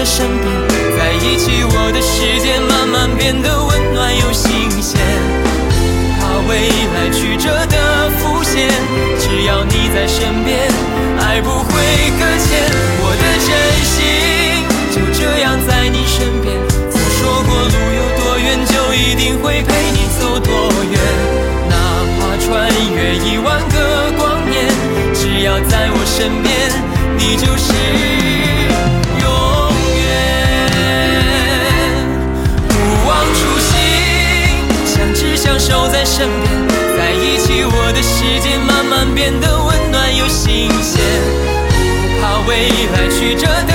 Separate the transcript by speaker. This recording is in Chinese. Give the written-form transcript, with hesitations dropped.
Speaker 1: 身边，在一起我的世界慢慢变得温暖又新鲜，不怕未来曲折的浮现，只要你在身边，爱不会搁浅。我的真心就这样在你身边，曾说过路有多远就一定会陪你走多远，哪怕穿越1万个光年，只要在我身边，你就是永远。不忘初心，相知相守在身边，在一起我的世界慢慢变得温暖又新鲜，不怕未来曲折的